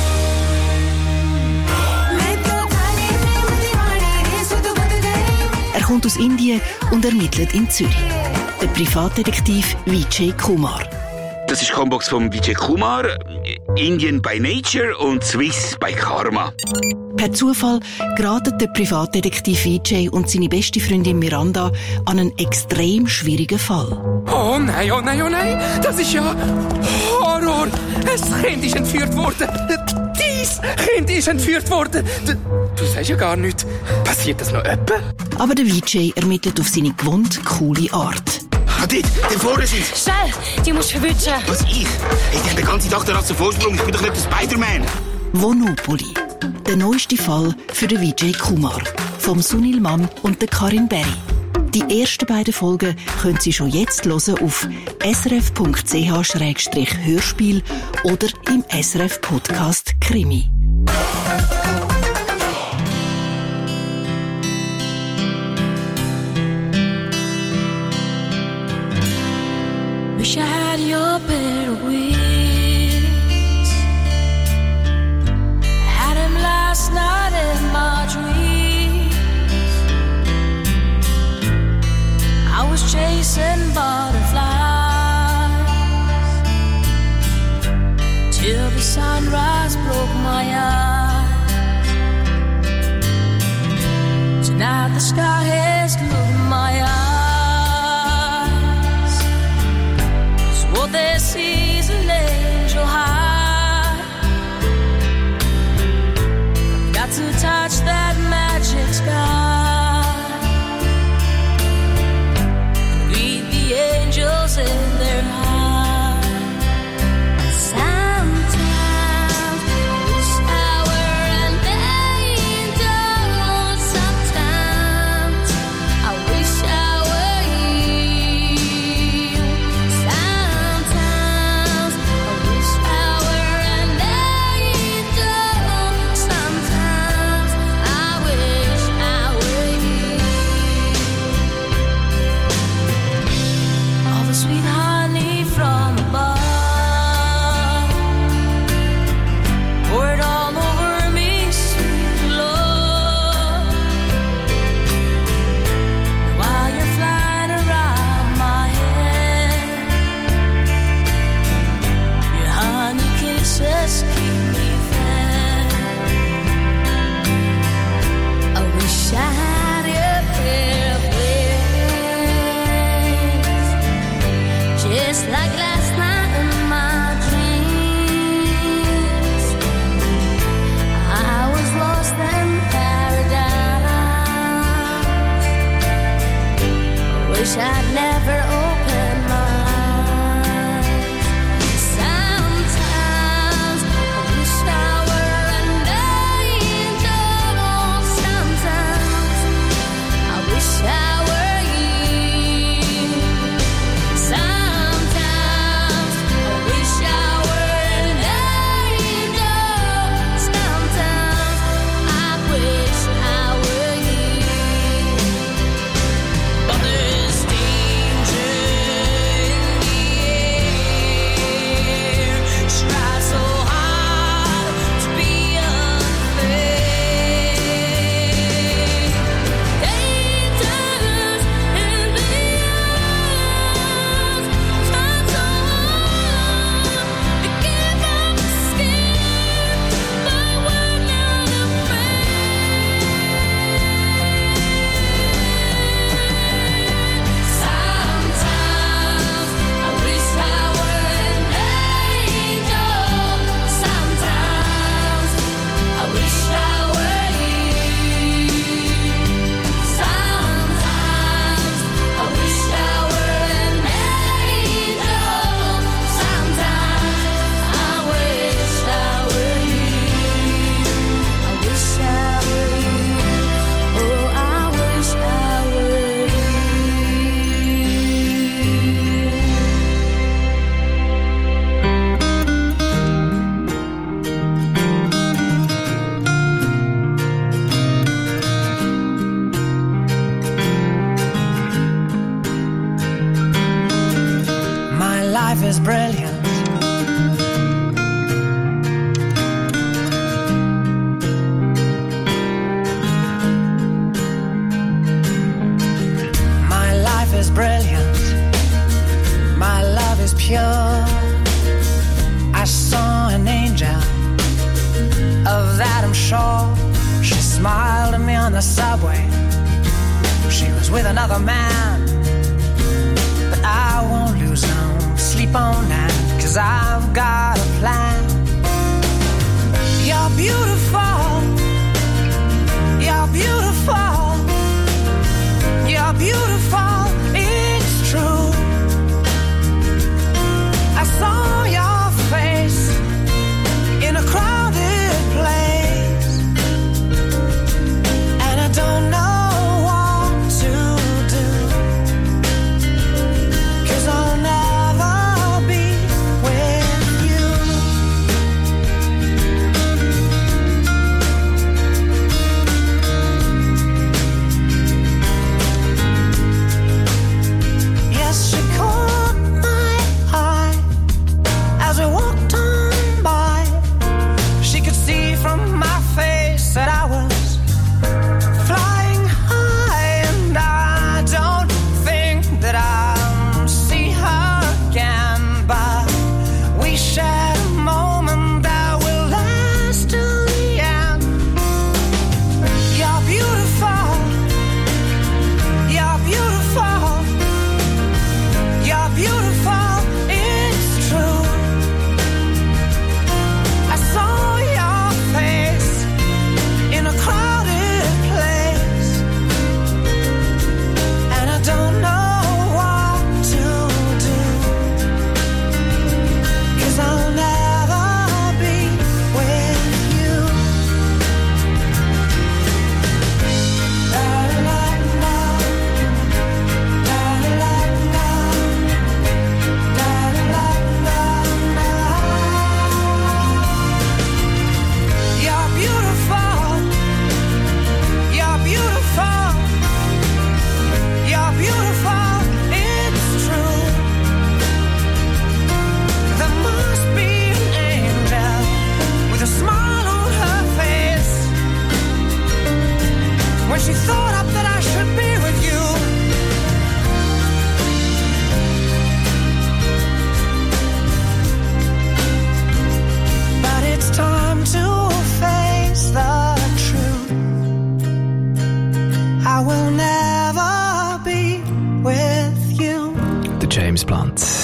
Speaker 6: Er kommt aus Indien und ermittelt in Zürich. Der Privatdetektiv Vijay Kumar.
Speaker 16: Das ist die Combox von Vijay Kumar, Indian by Nature und Swiss by Karma.
Speaker 6: Per Zufall geraten der Privatdetektiv Vijay und seine beste Freundin Miranda an einen extrem schwierigen Fall.
Speaker 17: Oh nein, oh nein, oh nein, das ist ja Horror. Ein Kind ist entführt worden. Dies Kind ist entführt worden. Du, du sagst ja gar nichts. Passiert das noch öppe?
Speaker 6: Aber der Vijay ermittelt auf seine gewohnt coole Art.
Speaker 16: Ah, dort, der vorne sind.
Speaker 18: Schnell, die musst du verwischen.
Speaker 16: Was, ich? Hey, die haben den ganzen Tag daran zum Vorsprung. Ich bin doch nicht der Spider-Man.
Speaker 6: Monopoly. Der neueste Fall für den Vijay Kumar. Vom Sunil Mann und der Karin Berry. Die ersten beiden Folgen können Sie schon jetzt hören auf s r f punkt c h slash hörspiel oder im S R F Podcast Krimi.
Speaker 13: Wish I had your better wings. Had him last night in my dreams. I was chasing butterflies till the sunrise broke my eyes. Tonight the sky has glued my eyes. What they see is an angel high. Got to touch that magic sky. Read the angels in their eyes. Sometimes shower and angels. Sometimes just like last night in my dreams. I was lost in paradise. Wish I'd never opened my eyes. Sometimes I wish I were an angel. Sometimes I wish I were you. Sometimes I wish I were an angel. Sometimes I wish I were you. But there's danger in the air. Try so hard to be unfair. Dangers in the earth. Try so hard to give up scared, but we're not afraid. Sometimes I wish I were an angel. Sometimes I wish I were you. Sometimes I wish I were an angel. Sometimes I wish I were you. I wish I were you. Oh, I wish I were you.
Speaker 10: My life is brilliant. My life is brilliant. My love is pure. I saw an angel, of that I'm sure. She smiled at me on the subway. She was with another man. But I won't lose no sleep on that, 'cause I've got a plan. You're beautiful. You're beautiful. You're beautiful. It's true. I saw your face in a crowded place, and I don't know what to do, 'cause I'll never be with you.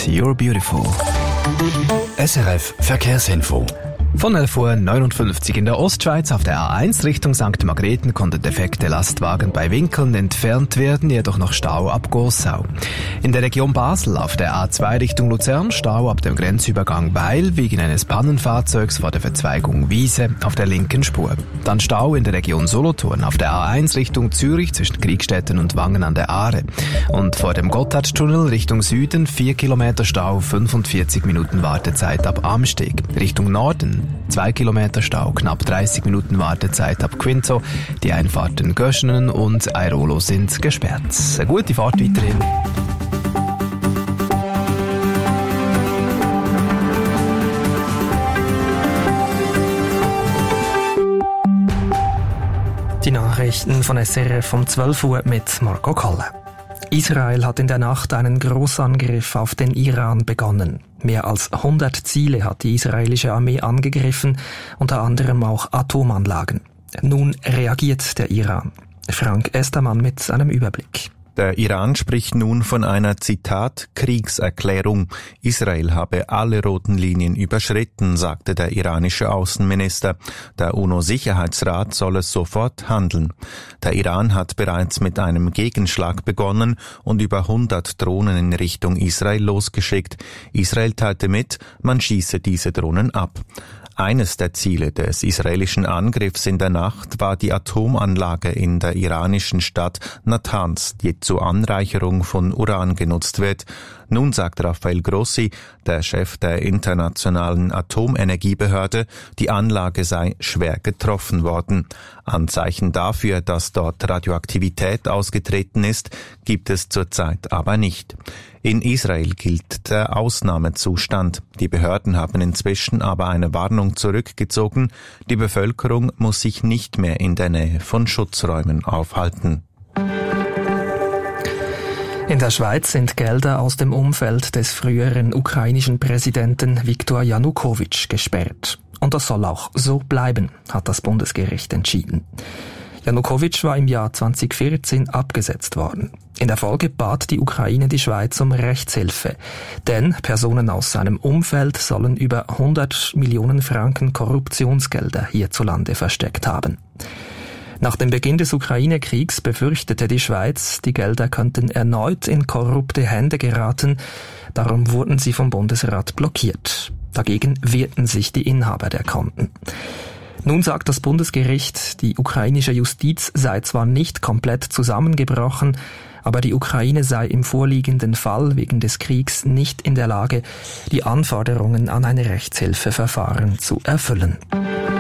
Speaker 3: You're Beautiful.
Speaker 14: S R F Verkehrsinfo.
Speaker 3: Von elf Uhr neunundfünfzig in der Ostschweiz auf der A eins Richtung Sankt Margrethen konnten defekte Lastwagen bei Winkeln entfernt werden, jedoch noch Stau ab Gossau. In der Region Basel auf der A zwei Richtung Luzern Stau ab dem Grenzübergang Weil wegen eines Pannenfahrzeugs vor der Verzweigung Wiese auf der linken Spur. Dann Stau in der Region Solothurn auf der A eins Richtung Zürich zwischen Kriegstetten und Wangen an der Aare. Und vor dem Gotthardtunnel Richtung Süden vier Kilometer Stau, fünfundvierzig Minuten Wartezeit ab Amsteg. Richtung Norden zwei Kilometer Stau, knapp dreißig Minuten Wartezeit ab Quinto. Die Einfahrten Göschenen und Airolo sind gesperrt. Eine gute Fahrt weiterhin.
Speaker 1: Die Nachrichten von S R F um zwölf Uhr mit Marco Kalle. Israel hat in der Nacht einen Großangriff auf den Iran begonnen. Mehr als hundert Ziele hat die israelische Armee angegriffen, unter anderem auch Atomanlagen. Nun reagiert der Iran. Frank Estermann mit einem Überblick.
Speaker 2: Der Iran spricht nun von einer, Zitat, Kriegserklärung. Israel habe alle roten Linien überschritten, sagte der iranische Außenminister. Der UNO-Sicherheitsrat solle sofort handeln. Der Iran hat bereits mit einem Gegenschlag begonnen und über hundert Drohnen in Richtung Israel losgeschickt. Israel teilte mit, man schieße diese Drohnen ab. Eines der Ziele des israelischen Angriffs in der Nacht war die Atomanlage in der iranischen Stadt Natanz, die zur Anreicherung von Uran genutzt wird. Nun sagt Rafael Grossi, der Chef der Internationalen Atomenergiebehörde, die Anlage sei schwer getroffen worden. Anzeichen dafür, dass dort Radioaktivität ausgetreten ist, gibt es zurzeit aber nicht. In Israel gilt der Ausnahmezustand. Die Behörden haben inzwischen aber eine Warnung zurückgezogen. Die Bevölkerung muss sich nicht mehr in der Nähe von Schutzräumen aufhalten.
Speaker 1: In der Schweiz sind Gelder aus dem Umfeld des früheren ukrainischen Präsidenten Viktor Janukowitsch gesperrt. Und das soll auch so bleiben, hat das Bundesgericht entschieden. Janukowitsch war im Jahr zweitausendvierzehn abgesetzt worden. In der Folge bat die Ukraine die Schweiz um Rechtshilfe, denn Personen aus seinem Umfeld sollen über hundert Millionen Franken Korruptionsgelder hierzulande versteckt haben. Nach dem Beginn des Ukraine-Kriegs befürchtete die Schweiz, die Gelder könnten erneut in korrupte Hände geraten, darum wurden sie vom Bundesrat blockiert. Dagegen wehrten sich die Inhaber der Konten. Nun sagt das Bundesgericht, die ukrainische Justiz sei zwar nicht komplett zusammengebrochen, aber die Ukraine sei im vorliegenden Fall wegen des Kriegs nicht in der Lage, die Anforderungen an ein Rechtshilfeverfahren zu erfüllen.